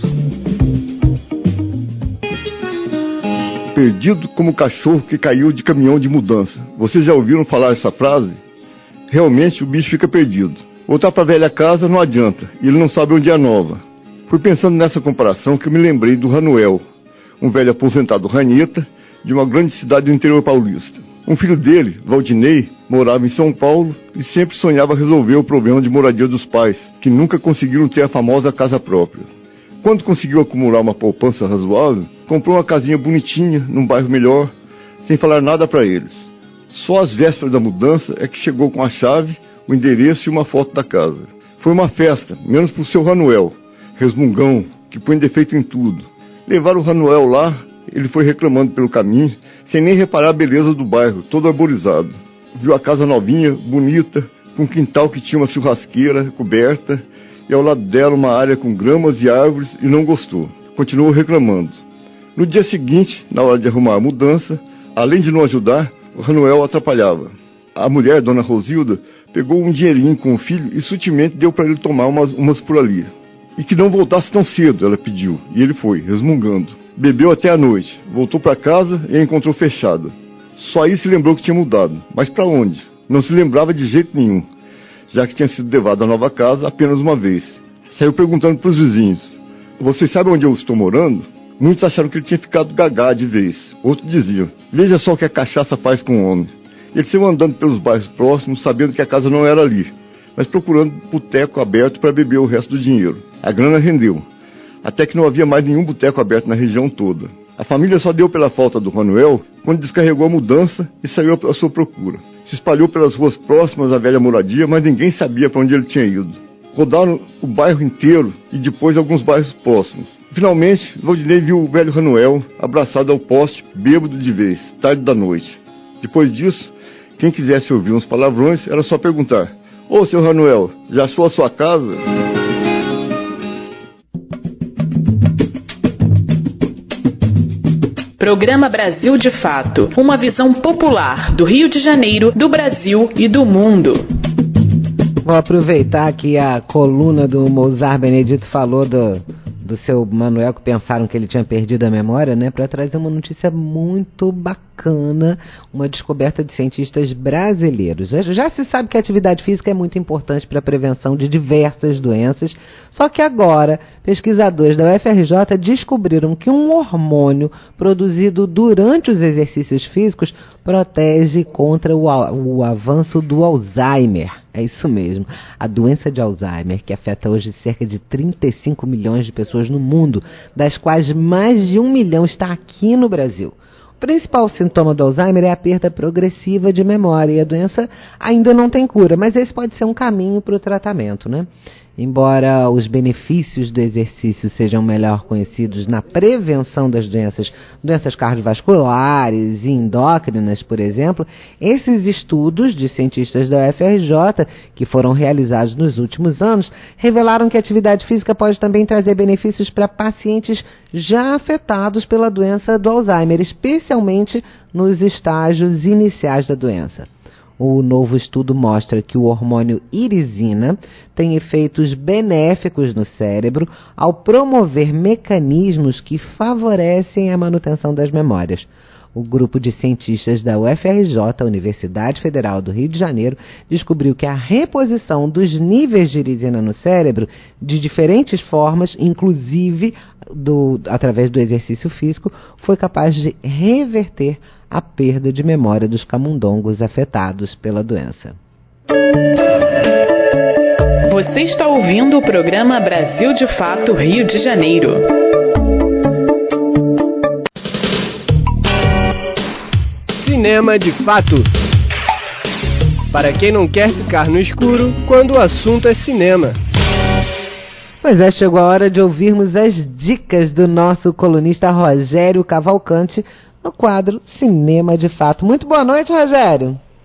Perdido como cachorro que caiu de caminhão de mudança. Vocês já ouviram falar essa frase? Realmente o bicho fica perdido. Voltar para a velha casa não adianta, e ele não sabe onde é a nova. Fui pensando nessa comparação que eu me lembrei do Ranuel, um velho aposentado ranheta de uma grande cidade do interior paulista. Um filho dele, Valdinei, morava em São Paulo e sempre sonhava resolver o problema de moradia dos pais, que nunca conseguiram ter a famosa casa própria. Quando conseguiu acumular uma poupança razoável, comprou uma casinha bonitinha, num bairro melhor, sem falar nada para eles. Só às vésperas da mudança é que chegou com a chave, o endereço e uma foto da casa. Foi uma festa, menos pro seu Ranuel, resmungão, que põe defeito em tudo. Levaram o Ranuel lá, ele foi reclamando pelo caminho, sem nem reparar a beleza do bairro, todo arborizado. Viu a casa novinha, bonita, com um quintal que tinha uma churrasqueira coberta, e ao lado dela uma área com gramas e árvores, e não gostou. Continuou reclamando. No dia seguinte, na hora de arrumar a mudança, além de não ajudar, o Ranuel atrapalhava. A mulher, dona Rosilda, pegou um dinheirinho com o filho e sutilmente deu para ele tomar umas, umas por ali. E que não voltasse tão cedo, ela pediu, e ele foi, resmungando. Bebeu até a noite, voltou para casa e a encontrou fechada. Só aí se lembrou que tinha mudado. Mas para onde? Não se lembrava de jeito nenhum, já que tinha sido levado à nova casa apenas uma vez. Saiu perguntando para os vizinhos: vocês sabem onde eu estou morando? Muitos acharam que ele tinha ficado gagá de vez. Outros diziam: veja só o que a cachaça faz com o homem. Ele saiu andando pelos bairros próximos, sabendo que a casa não era ali, mas procurando boteco aberto para beber o resto do dinheiro. A grana rendeu, até que não havia mais nenhum boteco aberto na região toda. A família só deu pela falta do Ranuel quando descarregou a mudança e saiu à sua procura. Se espalhou pelas ruas próximas à velha moradia, mas ninguém sabia para onde ele tinha ido. Rodaram o bairro inteiro e depois alguns bairros próximos. Finalmente, Valdinei viu o velho Ranuel abraçado ao poste, bêbado de vez, tarde da noite. Depois disso, quem quisesse ouvir uns palavrões, era só perguntar: ô, seu Ranuel, já achou a sua casa? Programa Brasil de Fato, uma visão popular do Rio de Janeiro, do Brasil e do mundo. Vou aproveitar que a coluna do Mozart Benedito falou do, do seu Manuel, que pensaram que ele tinha perdido a memória, né, para trazer uma notícia muito bacana, uma descoberta de cientistas brasileiros. Já se sabe que a atividade física é muito importante para a prevenção de diversas doenças, só que agora pesquisadores da U F R J descobriram que um hormônio produzido durante os exercícios físicos protege contra o, o avanço do Alzheimer. É isso mesmo, a doença de Alzheimer, que afeta hoje cerca de trinta e cinco milhões de pessoas no mundo, das quais mais de um milhão está aqui no Brasil. O principal sintoma do Alzheimer é a perda progressiva de memória, e a doença ainda não tem cura, mas esse pode ser um caminho para o tratamento, né? Embora os benefícios do exercício sejam melhor conhecidos na prevenção das doenças, doenças cardiovasculares e endócrinas, por exemplo, esses estudos de cientistas da U F R J, que foram realizados nos últimos anos, revelaram que a atividade física pode também trazer benefícios para pacientes já afetados pela doença do Alzheimer, especialmente nos estágios iniciais da doença. O novo estudo mostra que o hormônio irisina tem efeitos benéficos no cérebro ao promover mecanismos que favorecem a manutenção das memórias. O grupo de cientistas da U F R J, Universidade Federal do Rio de Janeiro, descobriu que a reposição dos níveis de irisina no cérebro, de diferentes formas, inclusive do, através do exercício físico, foi capaz de reverter a perda de memória dos camundongos afetados pela doença. Você está ouvindo o programa Brasil de Fato Rio de Janeiro. Cinema de Fato. Para quem não quer ficar no escuro quando o assunto é cinema. Pois é, chegou a hora de ouvirmos as dicas do nosso colunista Rogério Cavalcante no quadro Cinema de Fato. Muito boa noite, Rogério.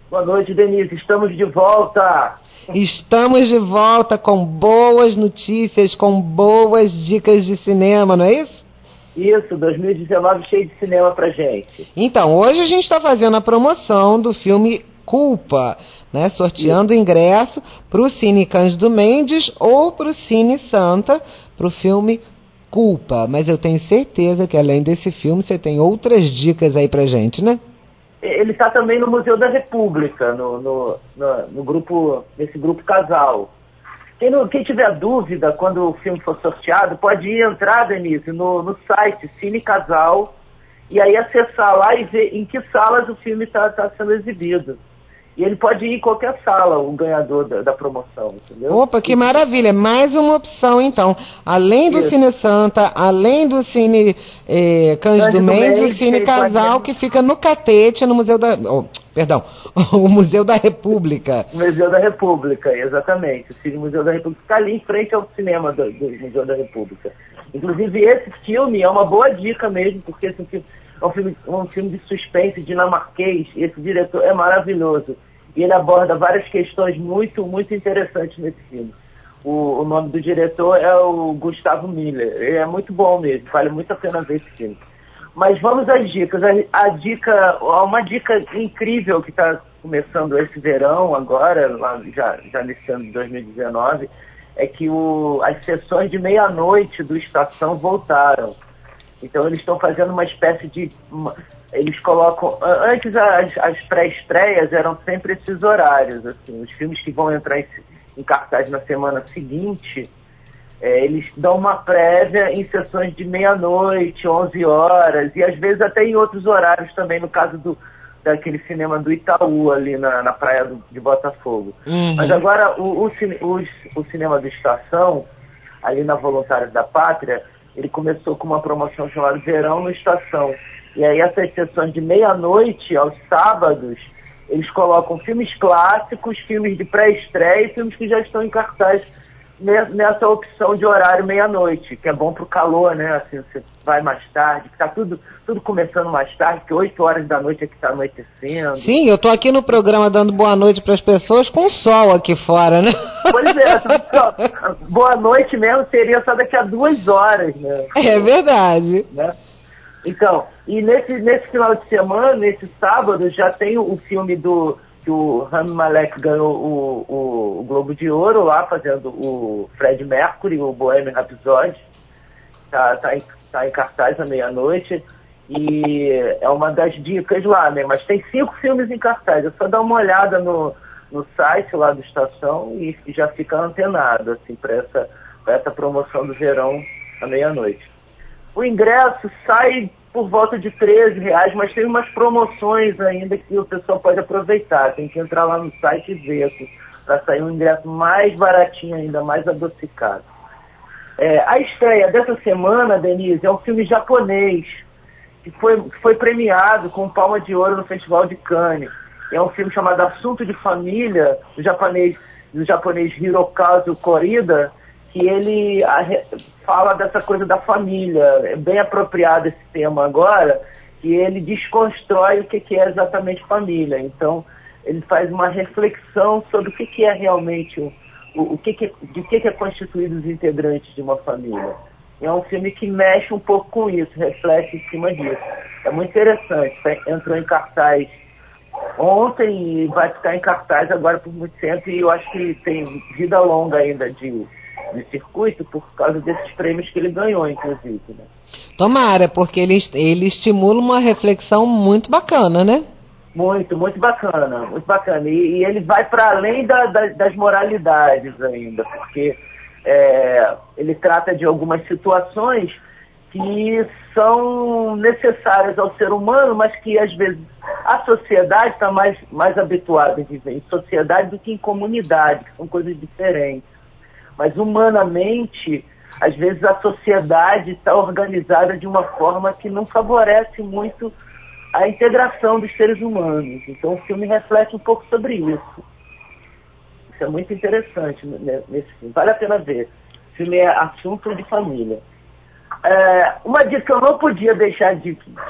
Boa noite, Denise. Estamos de volta. Estamos de volta com boas notícias, com boas dicas de cinema, não é isso? Isso, dois mil e dezenove cheio de cinema pra gente. Então, hoje a gente está fazendo a promoção do filme Culpa, né? Sorteando isso. Ingresso para o Cine Cândido Mendes ou para o Cine Santa, para o filme Culpa. Mas eu tenho certeza que além desse filme você tem outras dicas aí pra gente, né? Ele está também no Museu da República, no, no, no, no grupo, nesse grupo casal. Quem, não, quem tiver dúvida quando o filme for sorteado, pode ir entrar, Denise, no, no site Cine Casal e aí acessar lá e ver em que salas o filme está tá sendo exibido. E ele pode ir em qualquer sala, o ganhador da, da promoção, entendeu? Opa, que maravilha! Mais uma opção, então. Além do Isso. Cine Santa, além do Cine eh, Cândido Mendes, o Cine Casal, que fica no Catete, no Museu da... Oh, perdão, o Museu da República. O Museu da República, exatamente. O Cine Museu da República fica ali em frente ao cinema do, do Museu da República. Inclusive, esse filme é uma boa dica mesmo, porque esse filme é um filme, um filme de suspense dinamarquês, e esse diretor é maravilhoso. E ele aborda várias questões muito, muito interessantes nesse filme. O, o nome do diretor é o Gustavo Miller. Ele é muito bom mesmo, vale muito a pena ver esse filme. Mas vamos às dicas. A, a dica, uma dica incrível que está começando esse verão agora, lá, já, já nesse ano de dois mil e dezenove, é que o, as sessões de meia-noite do Estação voltaram. Então eles estão fazendo uma espécie de... Uma, eles colocam... Antes as, as pré-estreias eram sempre esses horários, assim, os filmes que vão entrar em, em cartaz na semana seguinte, é, eles dão uma prévia em sessões de meia-noite, onze horas, e às vezes até em outros horários também, no caso do, daquele cinema do Itaú, ali na, na praia do, de Botafogo. Uhum. Mas agora o, o, o, o cinema do Estação, ali na Voluntários da Pátria, ele começou com uma promoção chamada Verão no Estação. E aí essas sessões de meia-noite aos sábados, eles colocam filmes clássicos, filmes de pré-estreia e filmes que já estão em cartaz nessa opção de horário meia-noite, que é bom pro calor, né? Assim, você vai mais tarde, que tá tudo, tudo começando mais tarde, que oito horas da noite é que tá anoitecendo. Sim, eu tô aqui no programa dando boa noite para as pessoas com sol aqui fora, né? Pois é, só, boa noite mesmo seria só daqui a duas horas, né? É verdade. Né? Então, e nesse, nesse final de semana, nesse sábado, já tem o, o filme do... que o Rami Malek ganhou o, o, o Globo de Ouro lá, fazendo o Fred Mercury, o Bohemian Rhapsody. Tá, tá, em, tá em cartaz à meia-noite. E é uma das dicas lá, né? Mas tem cinco filmes em cartaz. É só dar uma olhada no, no site lá do Estação e, e já fica antenado, assim, para essa, pra essa promoção do verão à meia-noite. O ingresso sai por volta de treze reais, mas tem umas promoções ainda que o pessoal pode aproveitar. Tem que entrar lá no site e ver para sair um ingresso mais baratinho ainda, mais adocicado. É, a estreia dessa semana, Denise, é um filme japonês que foi, que foi premiado com Palma de Ouro no Festival de Cannes. É um filme chamado Assunto de Família, do japonês, do japonês Hirokazu Korida, que ele fala dessa coisa da família. É bem apropriado esse tema agora, que ele desconstrói o que é exatamente família. Então, ele faz uma reflexão sobre o que é realmente, o, o que que, de que é constituído os integrantes de uma família. É um filme que mexe um pouco com isso, reflete em cima disso. É muito interessante. Entrou em cartaz ontem e vai ficar em cartaz agora por muito tempo, e eu acho que tem vida longa ainda de... de circuito por causa desses prêmios que ele ganhou, inclusive, né? Tomara, porque ele, ele estimula uma reflexão muito bacana, né? Muito, muito bacana, muito bacana. E, e ele vai para além da, da, das moralidades ainda, porque é, ele trata de algumas situações que são necessárias ao ser humano, mas que às vezes a sociedade está mais, mais habituada a viver em sociedade do que em comunidade, que são coisas diferentes. Mas, humanamente, às vezes a sociedade está organizada de uma forma que não favorece muito a integração dos seres humanos. Então, o filme reflete um pouco sobre isso. Isso é muito interessante nesse filme. Vale a pena ver. O filme é Assunto de Família. É, uma dica que eu não podia deixar de, de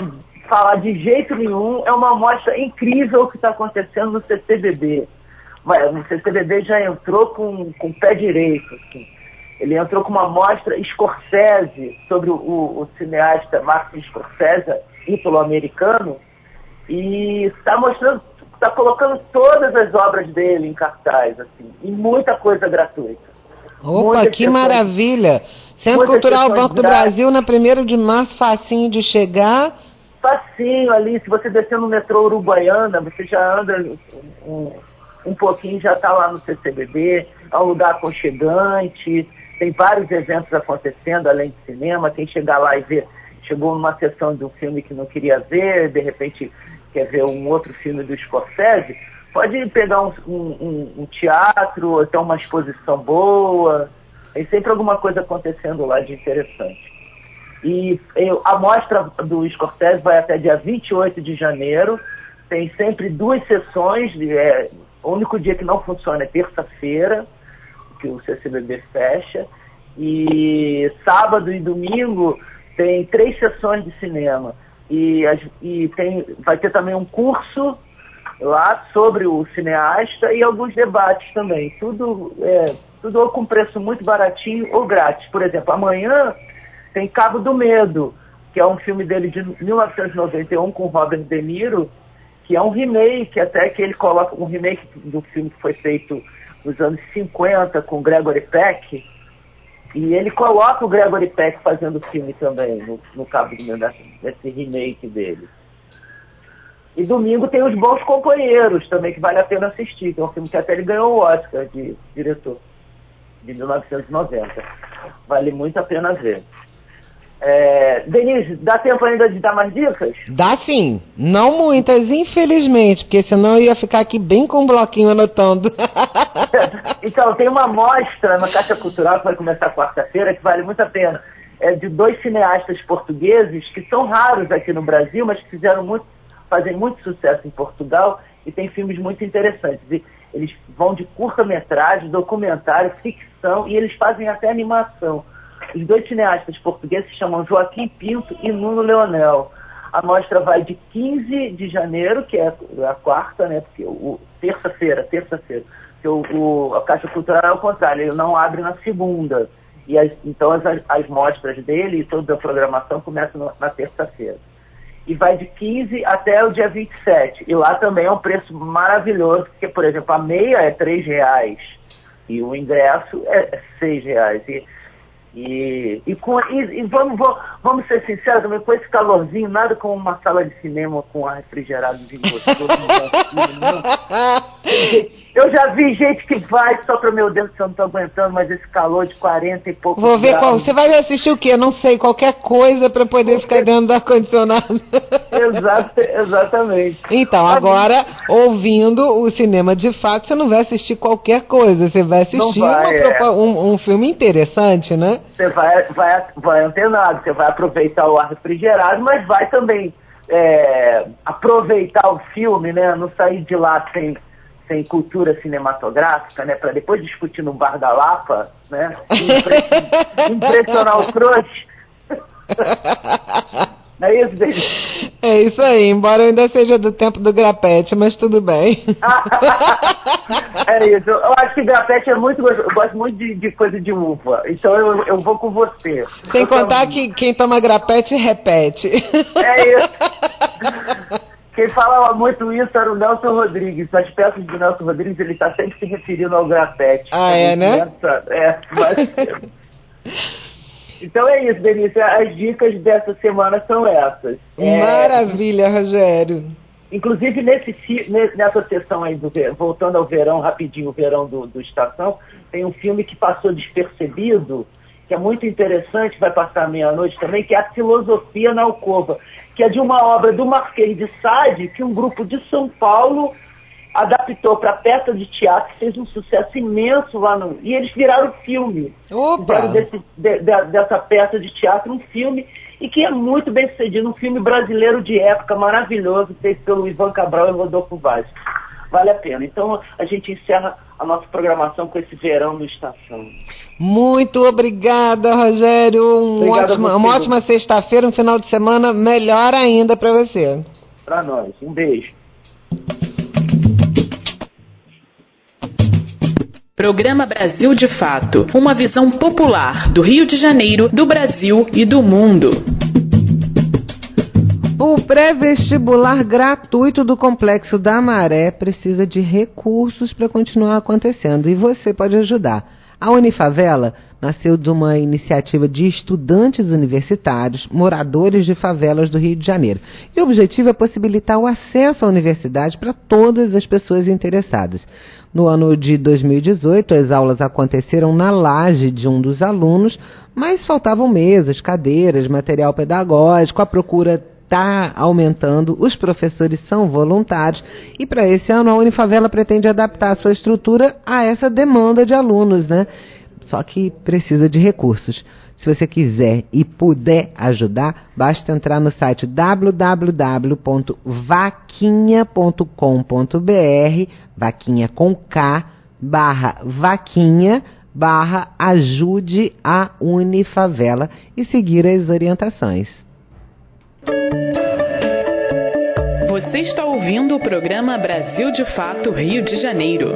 falar de jeito nenhum. É uma amostra incrível o que está acontecendo no C C B B. Mas o C C B B já entrou com, com o pé direito, assim. Ele entrou com uma amostra Scorsese sobre o, o, o cineasta Martin Scorsese, ítalo-americano, e está mostrando, está colocando todas as obras dele em cartaz, assim, e muita coisa gratuita. Opa, muita que maravilha! Centro Cultural Banco do Brasil, na primeiro de março, facinho de chegar. Facinho ali, se você descer no metrô Uruguaiana, você já anda um, um pouquinho, já está lá no C C B B, é um lugar aconchegante. Tem vários eventos acontecendo, além de cinema. Quem chegar lá e ver, chegou numa sessão de um filme que não queria ver, de repente quer ver um outro filme do Scorsese, pode pegar um, um, um teatro, ou até uma exposição boa. Tem sempre alguma coisa acontecendo lá de interessante. E eu, a mostra do Scorsese vai até dia vinte e oito de janeiro. Tem sempre duas sessões. De, é, o único dia que não funciona é terça-feira, que o C C B B fecha, e sábado e domingo tem três sessões de cinema, e, as, e tem, vai ter também um curso lá sobre o cineasta e alguns debates também, tudo, é, tudo ou com preço muito baratinho ou grátis. Por exemplo, amanhã tem Cabo do Medo, que é um filme dele de mil novecentos e noventa e um com Robert De Niro, que é um remake, até que ele coloca um remake do filme que foi feito nos anos cinquenta, com Gregory Peck, e ele coloca o Gregory Peck fazendo o filme também, no, no Cabo do Medo, desse remake dele. E domingo tem Os Bons Companheiros, também, que vale a pena assistir, que é um filme que até ele ganhou o Oscar de diretor, de mil novecentos e noventa. Vale muito a pena ver. É, Denise, dá tempo ainda de dar mais dicas? Dá sim, não muitas, infelizmente, porque senão eu ia ficar aqui bem com um bloquinho anotando. Então, tem uma mostra na Caixa Cultural que vai começar quarta-feira, que vale muito a pena. É de dois cineastas portugueses que são raros aqui no Brasil, mas que fizeram muito, fazem muito sucesso em Portugal e tem filmes muito interessantes. E eles vão de curta-metragem, documentário, ficção, e eles fazem até animação. Os dois cineastas portugueses se chamam Joaquim Pinto e Nuno Leonel. A mostra vai de quinze de janeiro, que é a quarta, né? Porque o terça-feira, terça-feira, porque o, o, a Caixa Cultural é o contrário, ele não abre na segunda. E as, então as, as mostras dele e toda a programação começam no, na terça-feira. E vai de quinze até o dia vinte e sete. E lá também é um preço maravilhoso, porque, por exemplo, a meia é três reais e o ingresso é seis reais. E E, e, com, e, e vamos, vamos ser sinceros também, com esse calorzinho, nada como uma sala de cinema com ar refrigerado de gostoso. Eu já vi gente que vai só para, meu Deus, eu não tô aguentando, mas esse calor de quarenta e pouco. Vou ver qual. Você vai assistir o quê? Não sei, qualquer coisa para poder Porque... ficar dentro do ar-condicionado. Exato, exatamente. Então, agora, ouvindo o cinema de fato, você não vai assistir qualquer coisa, você vai assistir vai, uma, é. um, um filme interessante, né? Você vai, vai, vai antenado, você vai aproveitar o ar refrigerado, mas vai também é, aproveitar o filme, né? Não sair de lá sem, sem cultura cinematográfica, né? Para depois discutir no Bar da Lapa, né? Impressionar, impressionar o trouxa. Não é isso, Denise? É isso aí, embora eu ainda seja do tempo do grapete, mas tudo bem. É isso, eu acho que grapete é muito, eu gosto muito de, de coisa de uva, então eu, eu vou com você. Sem eu contar também. Que quem toma grapete, repete. É isso. Quem falava muito isso era o Nelson Rodrigues, as peças do Nelson Rodrigues, ele está sempre se referindo ao grapete. Ah, é, né? Essa, é, mas... Então é isso, Denise. As dicas dessa semana são essas. Maravilha, é... Rogério. Inclusive, nesse, nessa sessão aí, do, voltando ao verão, rapidinho, o verão do, do Estação, tem um filme que passou despercebido, que é muito interessante, vai passar à meia-noite também, que é A Filosofia na Alcova, que é de uma obra do Marquês de Sade, que um grupo de São Paulo adaptou para peça de teatro, que fez um sucesso imenso lá no... E eles viraram filme. Opa! Fizeram desse, de, de, dessa peça de teatro um filme, e que é muito bem sucedido, um filme brasileiro de época, maravilhoso, feito pelo Ivan Cabral e Rodolfo Vaz. vale a pena. Então a gente encerra a nossa programação com esse verão no Estação. Muito obrigada, Rogério. Um Obrigado ótima, uma ótima sexta-feira, um final de semana melhor ainda para você. Para nós. Um beijo. Programa Brasil de Fato, uma visão popular do Rio de Janeiro, do Brasil e do mundo. O pré-vestibular gratuito do Complexo da Maré precisa de recursos para continuar acontecendo e você pode ajudar. A Unifavela nasceu de uma iniciativa de estudantes universitários, moradores de favelas do Rio de Janeiro. E o objetivo é possibilitar o acesso à universidade para todas as pessoas interessadas. No ano de dois mil e dezoito, as aulas aconteceram na laje de um dos alunos, mas faltavam mesas, cadeiras, material pedagógico, a procura está aumentando, os professores são voluntários e para esse ano a Unifavela pretende adaptar a sua estrutura a essa demanda de alunos, né? Só que precisa de recursos. Se você quiser e puder ajudar, basta entrar no site w w w ponto vaquinha ponto com ponto b r, vaquinha com K, barra vaquinha, barra ajude a Unifavela e seguir as orientações. Você está ouvindo o programa Brasil de Fato Rio de Janeiro.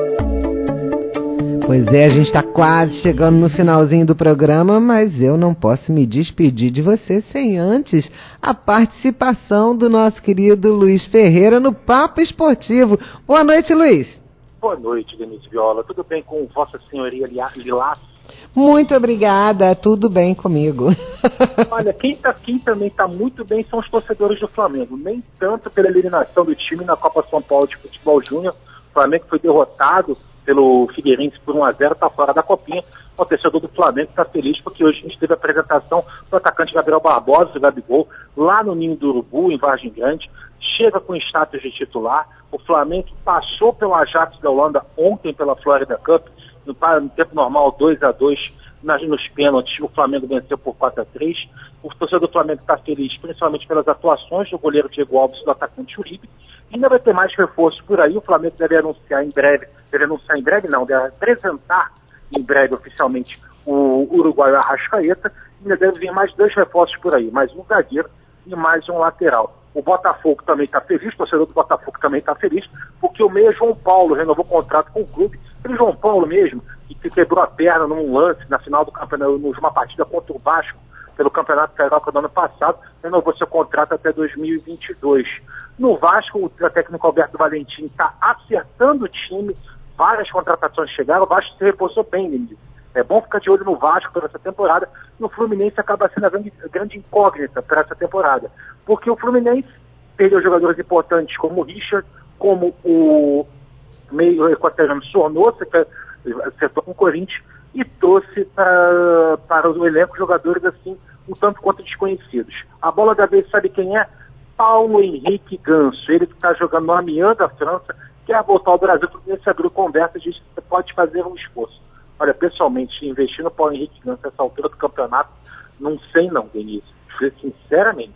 Pois é, a gente está quase chegando no finalzinho do programa, mas eu não posso me despedir de você sem antes a participação do nosso querido Luiz Ferreira no Papo Esportivo. Boa noite, Luiz. Boa noite, Denise Viola. Tudo bem com Vossa Senhoria Lilás? Muito obrigada, tudo bem comigo. Olha, quem, tá, quem também está muito bem são os torcedores do Flamengo. Nem tanto pela eliminação do time na Copa São Paulo de Futebol Júnior. O Flamengo foi derrotado pelo Figueirense por um a zero, está fora da Copinha. O torcedor do Flamengo está feliz porque hoje a gente teve a apresentação do atacante Gabriel Barbosa, do Gabigol, lá no Ninho do Urubu, em Vargem Grande. Chega com status de titular. O Flamengo passou pelo Ajax da Holanda ontem pela Florida Cup. No, no tempo normal, dois a dois, nas, nos pênaltis, o Flamengo venceu por quatro a três. O torcedor do Flamengo está feliz, principalmente pelas atuações do goleiro Diego Alves e do atacante Uribe. E ainda vai ter mais reforços por aí. O Flamengo deve anunciar em breve, deve anunciar em breve não, deve apresentar em breve oficialmente o uruguaio Arrascaeta. E ainda deve vir mais dois reforços por aí, mais um zagueiro e mais um lateral. O Botafogo também está feliz, o torcedor do Botafogo também está feliz, porque o meia João Paulo renovou o contrato com o clube. Aquele João Paulo mesmo, que quebrou a perna num lance na final do campeonato, numa partida contra o Vasco, pelo Campeonato Carioca do ano passado, renovou seu contrato até dois mil e vinte e dois. No Vasco, o técnico Alberto Valentim está acertando o time, várias contratações chegaram, o Vasco se reforçou bem, Denise. É bom ficar de olho no Vasco por essa temporada. No Fluminense acaba sendo a grande, grande incógnita para essa temporada. Porque o Fluminense perdeu jogadores importantes como o Richard, como o meio equatoriano Sornosa, que acertou com o Corinthians, e trouxe para, para o elenco jogadores assim, um tanto quanto desconhecidos. A bola da vez sabe quem é? Paulo Henrique Ganso. Ele que está jogando no Amiens da França, quer voltar ao Brasil. O Fluminense abriu conversa e disse que você pode fazer um esforço. Olha, pessoalmente, investir no Paulo Henrique Ganso nessa altura do campeonato, não sei não, Denise. Sinceramente.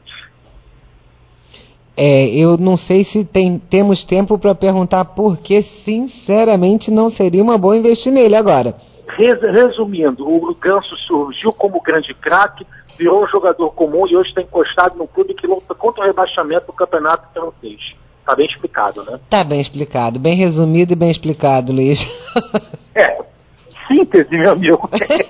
É, eu não sei se tem, temos tempo para perguntar por que, sinceramente, não seria uma boa investir nele agora. Resumindo, o Ganso surgiu como grande craque, virou um jogador comum e hoje está encostado num clube que luta contra o rebaixamento do campeonato francês. Está bem explicado, né? Está bem explicado, bem resumido e bem explicado, Luiz. É, síntese, meu amigo.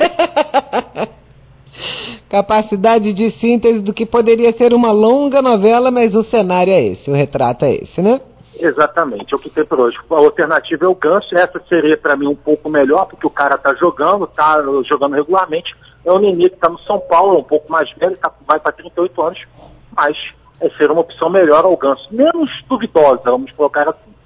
Capacidade de síntese do que poderia ser uma longa novela, mas o cenário é esse, o retrato é esse, né? Exatamente, é o que tem por hoje. A alternativa é o Ganso, essa seria para mim um pouco melhor, porque o cara tá jogando, tá jogando regularmente. É o Nenê que tá no São Paulo, um pouco mais velho, tá, vai para trinta e oito anos, mas é ser uma opção melhor ao Ganso. Menos duvidosa, vamos colocar assim.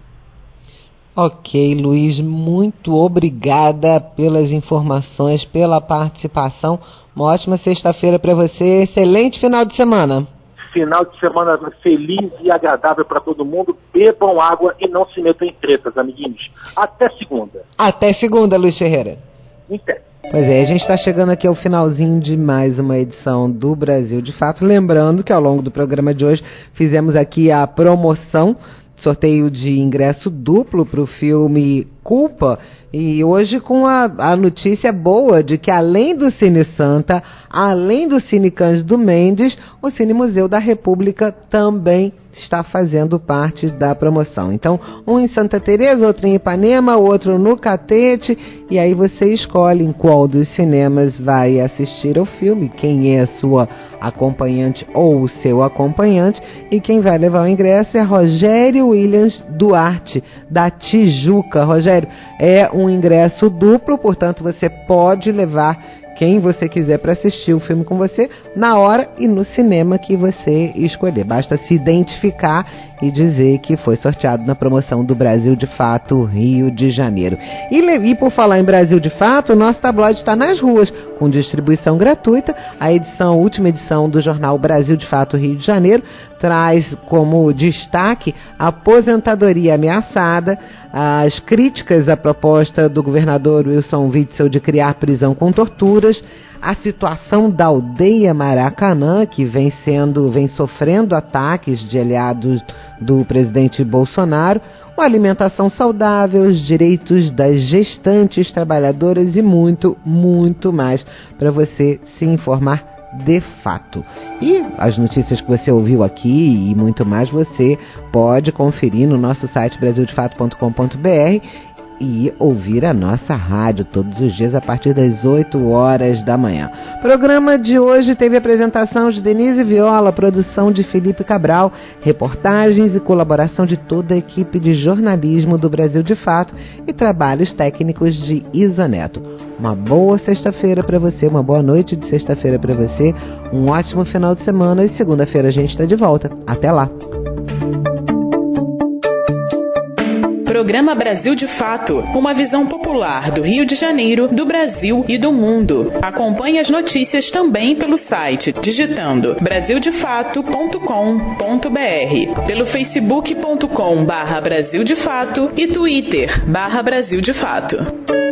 Ok, Luiz, muito obrigada pelas informações, pela participação. Uma ótima sexta-feira para você, excelente final de semana. Final de semana feliz e agradável para todo mundo. Bebam água e não se metam em tretas, amiguinhos. Até segunda. Até segunda, Luiz Ferreira. Até. Pois é, a gente está chegando aqui ao finalzinho de mais uma edição do Brasil de Fato. Lembrando que ao longo do programa de hoje fizemos aqui a promoção sorteio de ingresso duplo para o filme Culpa, e hoje com a, a notícia boa de que além do Cine Santa, além do Cine Cândido Mendes, o Cine Museu da República também está fazendo parte da promoção. Então, um em Santa Teresa, outro em Ipanema, outro no Catete, e aí você escolhe em qual dos cinemas vai assistir ao filme, quem é a sua acompanhante ou o seu acompanhante, e quem vai levar o ingresso é Rogério Williams Duarte, da Tijuca. Rogério, é um ingresso duplo, portanto você pode levar quem você quiser para assistir o filme com você na hora e no cinema que você escolher. Basta se identificar e dizer que foi sorteado na promoção do Brasil de Fato Rio de Janeiro. E, e por falar em Brasil de Fato, o nosso tabloide está nas ruas, com distribuição gratuita. A edição, a última edição do jornal Brasil de Fato Rio de Janeiro traz como destaque a aposentadoria ameaçada, as críticas à proposta do governador Wilson Witzel de criar prisão com torturas, a situação da aldeia Maracanã, que vem sendo, vem sofrendo ataques de aliados do presidente Bolsonaro, a alimentação saudável, os direitos das gestantes trabalhadoras e muito, muito mais para você se informar de fato. E as notícias que você ouviu aqui e muito mais você pode conferir no nosso site brasil de fato ponto com ponto b r e ouvir a nossa rádio todos os dias a partir das oito horas da manhã. O programa de hoje teve apresentação de Denise Viola, produção de Felipe Cabral, reportagens e colaboração de toda a equipe de jornalismo do Brasil de Fato e trabalhos técnicos de Isoneto. Uma boa sexta-feira para você, uma boa noite de sexta-feira para você, um ótimo final de semana e segunda-feira a gente está de volta. Até lá! Programa Brasil de Fato, uma visão popular do Rio de Janeiro, do Brasil e do mundo. Acompanhe as notícias também pelo site, digitando brasil de fato ponto com ponto b r, pelo facebook ponto com barra Brasil de Fato e Twitter barra Brasil de Fato.